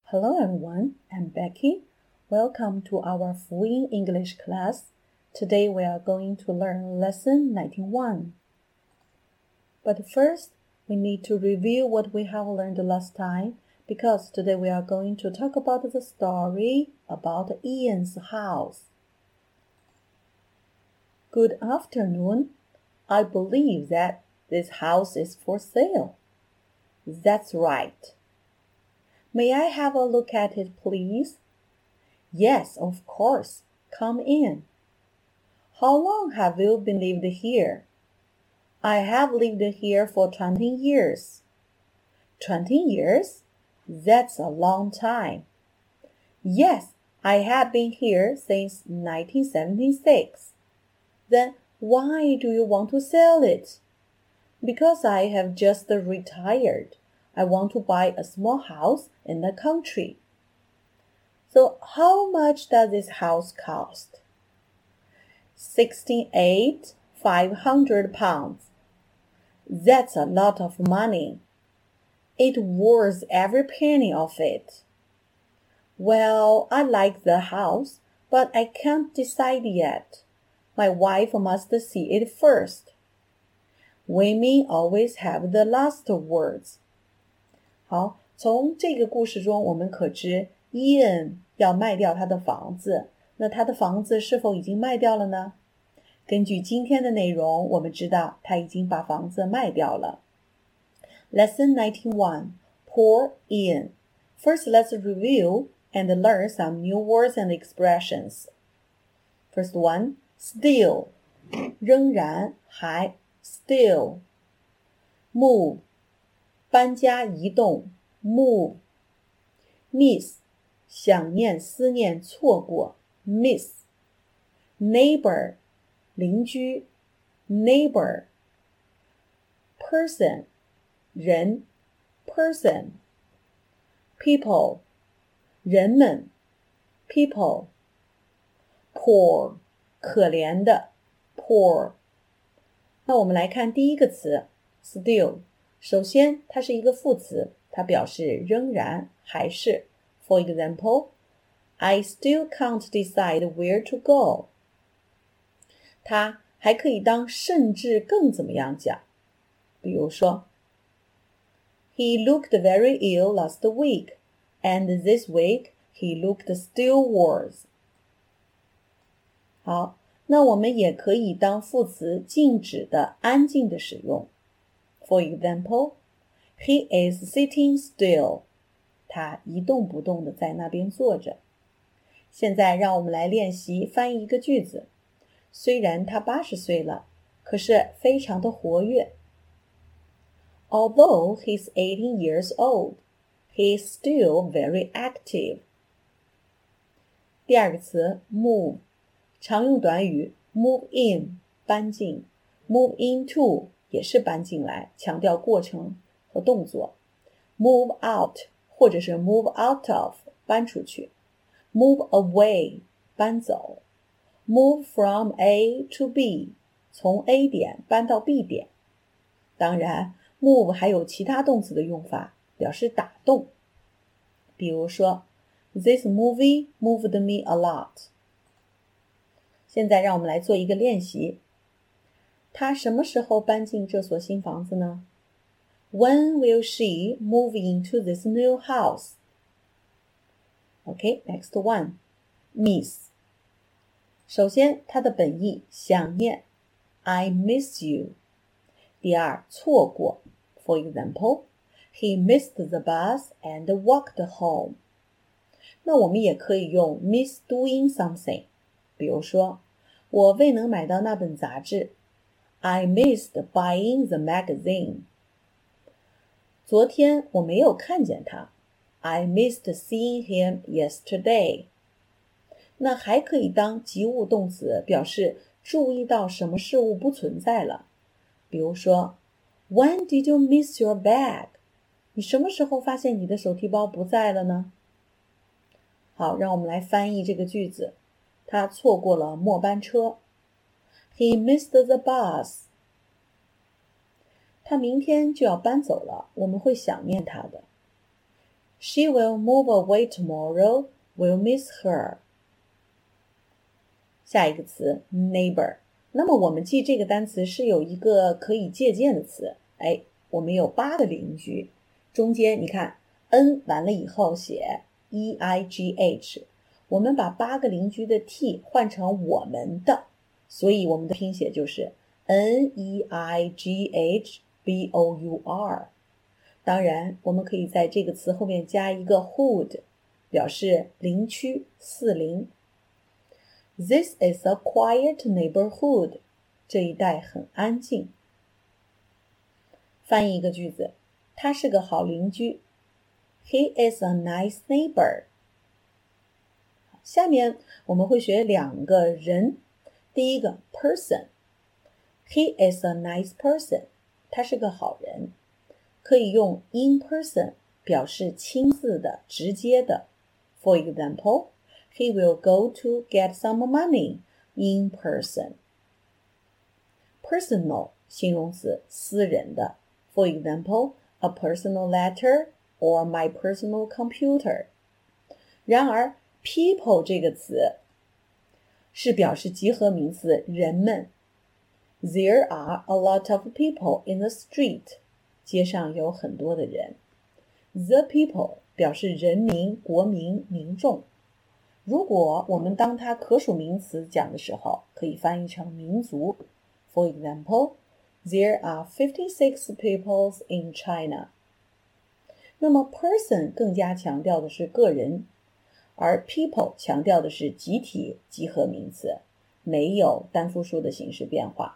Hello everyone, I'm Becky. Welcome to our Fuyin English class. Today we are going to learn lesson 91. But first, we need to review what we have learned last time because today we are going to talk about the story about Ian's house. Good afternoon. I believe that this house is for sale. That's right. May I have a look at it, please? Yes, of course. Come in. How long have you been living here? I have lived here for 20 years. 20 years? That's a long time. Yes, I have been here since 1976. Then why do you want to sell it? Because I have just retired. I want to buy a small house in the country. So how much does this house cost? 68,500 pounds. That's a lot of money. It worth every penny of it. Well, I like the house, but I can't decide yet. My wife must see it first. Women always have the last words. 好，从这个故事中我们可知 Ian 要卖掉他的房子，那他的房子是否已经卖掉了呢？根据今天的内容，我们知道他已经把房子卖掉了。Lesson 91, Poor Ian. First, let's review and learn some new words and expressions. First one, still, 仍然还 still. Move, 搬家移动 move. Miss, 想念思念错过 miss. Neighbor, 邻居 neighbor. Person, 人 person. People, 人们 people. Poor, 可怜的 poor. 那我们来看第一个词 still. 首先它是一个副词，它表示仍然还是。For example, I still can't decide where to go. 它还可以当甚至更怎么样讲，比如说 He looked very ill last week, and this week he looked still worse. 好，那我们也可以当副词静止的安静的使用。For example, he is sitting still. 他一动不动地在那边坐着。现在让我们来练习翻译一个句子。虽然他80岁了，可是非常的活跃。Although he's 80 years old, he's still very active. 第二个词 move, 常用短语 move in, 搬进 move into, 也是搬进来，强调过程和动作 move out, 或者是 move out of, 搬出去 move away, 搬走 move from A to B, 从 A 点搬到 B 点。当然 move 还有其他动词的用法，表示打动。比如说 This movie moved me a lot. 现在让我们来做一个练习。他什么时候搬进这所新房子呢？ When will she move into this new house? Okay, next one. Miss. 首先，它的本意想念 I miss you. 第二，错过 For example, he missed the bus and walked home. 那我们也可以用 miss doing something. 比如说，我未能买到那本杂志 I missed buying the magazine. 昨天我没有看见他 I missed seeing him yesterday. 那还可以当及物动词，表示注意到什么事物不存在了。比如说 When did you miss your bag? 你什么时候发现你的手提包不在了呢？好，让我们来翻译这个句子。他错过了末班车 He missed the bus. 他明天就要搬走了，我们会想念他的。 She will move away tomorrow. We'll miss her. 下一个词 neighbor。那么我们记这个单词是有一个可以借鉴的词。我们有8个邻居，中间你看 n 完了以后写 EIGH， 我们把8个邻居的 t 换成我们的，所以我们的拼写就是 NEIGHBOUR。当然我们可以在这个词后面加一个 hood， 表示邻区四邻。This is a quiet neighborhood. 这一带很安静。翻译一个句子，他是个好邻居。He is a nice neighbor. 下面我们会学2个人。第一个 person. He is a nice person. 他是个好人。可以用 in person 表示亲自的、直接的。For example,He will go to get some money in person. Personal 形容词，私人的。For example, a personal letter or my personal computer. 然而 people 这个词是表示集合名词，人们。There are a lot of people in the street. 街上有很多的人。The people 表示人民、国民、民众。如果我们当它可数名词讲的时候，可以翻译成民族。For example, there are 56 peoples in China. 那么 person 更加强调的是个人，而 people 强调的是集体集合名词，没有单复数的形式变化。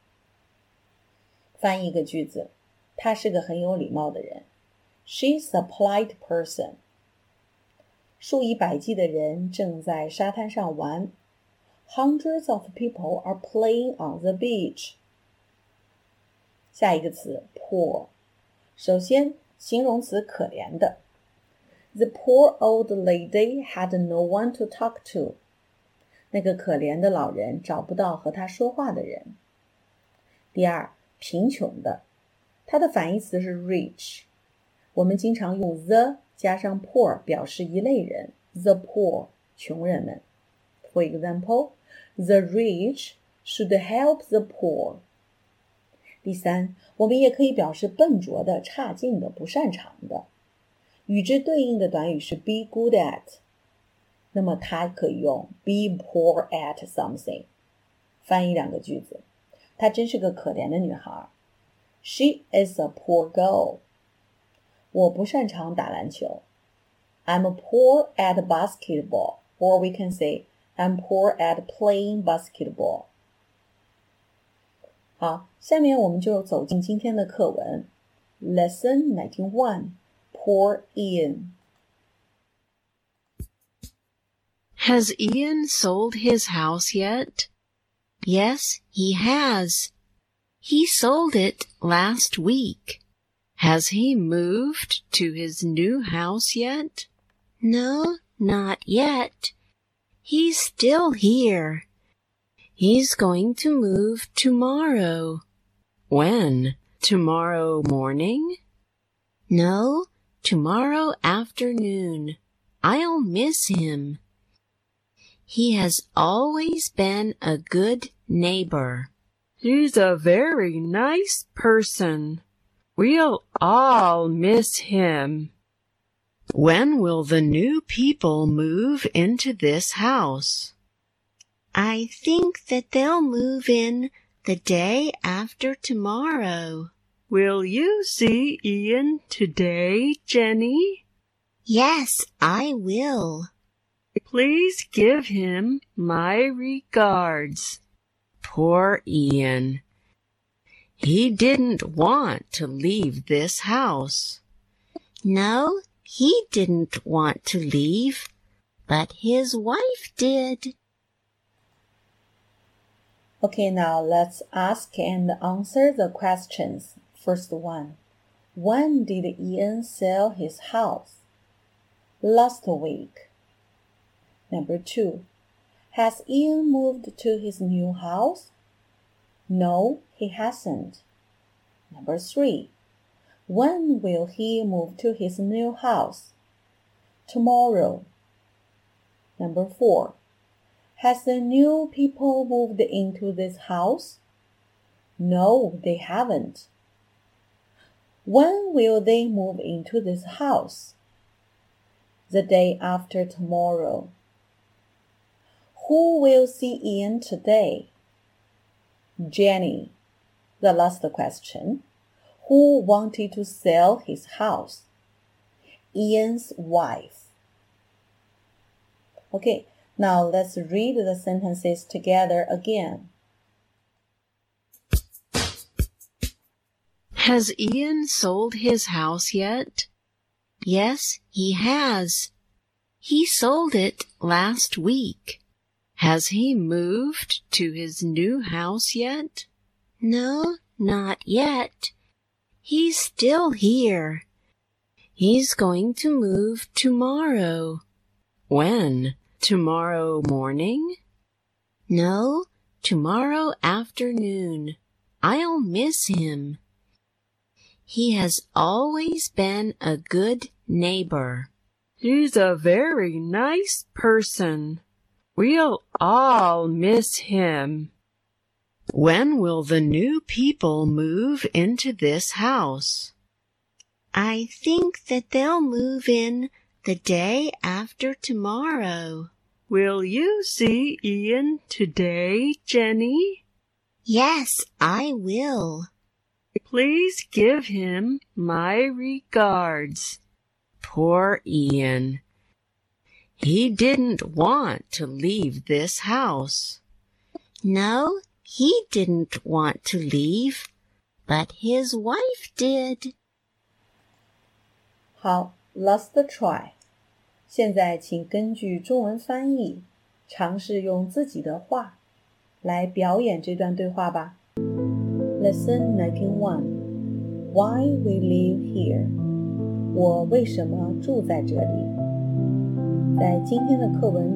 翻译一个句子，他是个很有礼貌的人。She's a polite person.数以百计的人正在沙滩上玩。Hundreds of people are playing on the beach. 下一个词 poor。首先，形容词可怜的。The poor old lady had no one to talk to. 那个可怜的老人找不到和他说话的人。第二，贫穷的。它的反义词是 rich。我们经常用 the加上 poor 表示一类人 ，the poor 穷人们。For example, the rich should help the poor. 第三，我们也可以表示笨拙的、差劲的、不擅长的。与之对应的短语是 be good at， 那么它可以用 be poor at something。翻译2个句子，她真是个可怜的女孩。She is a poor girl. 我不擅长打篮球。I'm poor at basketball, or we can say I'm poor at playing basketball. 好，下面我们就走进今天的课文。Lesson 91, Poor Ian. Has Ian sold his house yet? Yes, he has. He sold it last week.Has he moved to his new house yet? No, not yet. He's still here. He's going to move tomorrow. When? Tomorrow morning? No, tomorrow afternoon. I'll miss him. He has always been a good neighbor. He's a very nice person.We'll all miss him. When will the new people move into this house? I think that they'll move in the day after tomorrow. Will you see Ian today, Jenny? Yes, I will. Please give him my regards. Poor Ian.He didn't want to leave this house. No, he didn't want to leave, but his wife did. Okay, now let's ask and answer the questions. First one. When did Ian sell his house? Last week. Number 2. Has Ian moved to his new house? No, he hasn't. Number 3. When will he move to his new house? tomorrow. Number 4. Has the new people moved into this house? No, they haven't. When will they move into this house? The day after tomorrow. Who will see Ian today? Jenny. The last question. Who wanted to sell his house? Ian's wife. Okay, now let's read the sentences together again. Has Ian sold his house yet? Yes, he has. He sold it last week. Has he moved to his new house yet? No, not yet. He's still here. He's going to move tomorrow. When? Tomorrow morning? No, tomorrow afternoon. I'll miss him. He has always been a good neighbor. He's a very nice person. We'll all miss him. When will the new people move into this house? I think that they'll move in the day after tomorrow. Will you see Ian today, Jenny? Yes, I will. Please give him my regards. Poor Ian. He didn't want to leave this house. No, he didn't want to leave, but his wife did. 好 ，last try。现在请根据中文翻译，尝试用自己的话来表演这段对话吧。Lesson 91 Why we live here 我为什么住在这里？在今天的课文里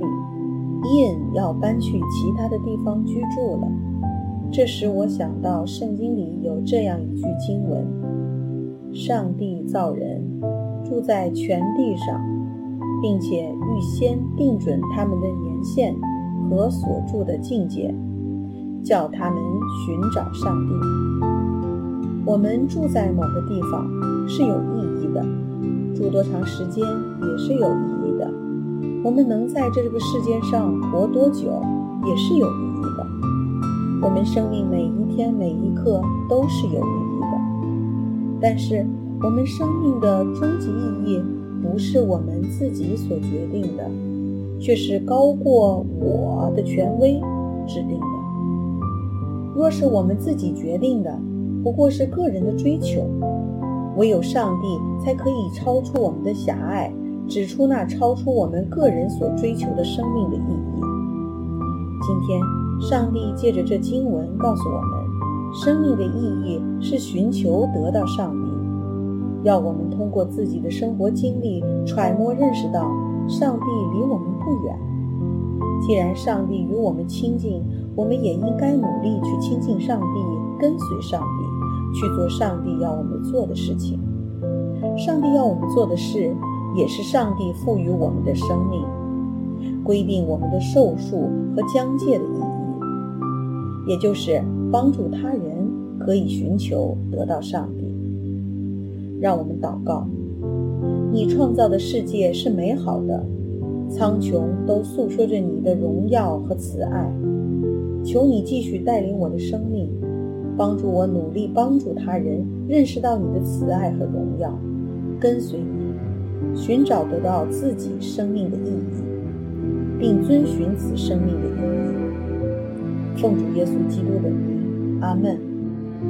Ian 要搬去其他的地方居住了。这使我想到圣经里有这样一句经文：上帝造人，住在全地上，并且预先定准他们的年限和所住的境界，叫他们寻找上帝。我们住在某个地方是有意义的，住多长时间也是有意义的。我们能在这个世界上活多久也是有意义的。我们生命每一天每一刻都是有意义的。但是我们生命的终极意义不是我们自己所决定的，却是高过我的权威制定的。若是我们自己决定的，不过是个人的追求，唯有上帝才可以超出我们的狭隘，指出那超出我们个人所追求的生命的意义。今天上帝借着这经文告诉我们，生命的意义是寻求得到上帝，要我们通过自己的生活经历揣摩认识到上帝离我们不远。既然上帝与我们亲近，我们也应该努力去亲近上帝，跟随上帝，去做上帝要我们做的事情。上帝要我们做的事，也是上帝赋予我们的生命，规定我们的寿数和疆界的意义，也就是帮助他人可以寻求得到上帝。让我们祷告：你创造的世界是美好的，苍穹都诉说着你的荣耀和慈爱。求你继续带领我的生命，帮助我努力帮助他人认识到你的慈爱和荣耀，跟随你，寻找得到自己生命的意义，并遵循此生命的意义。奉主耶稣基督的名，阿们。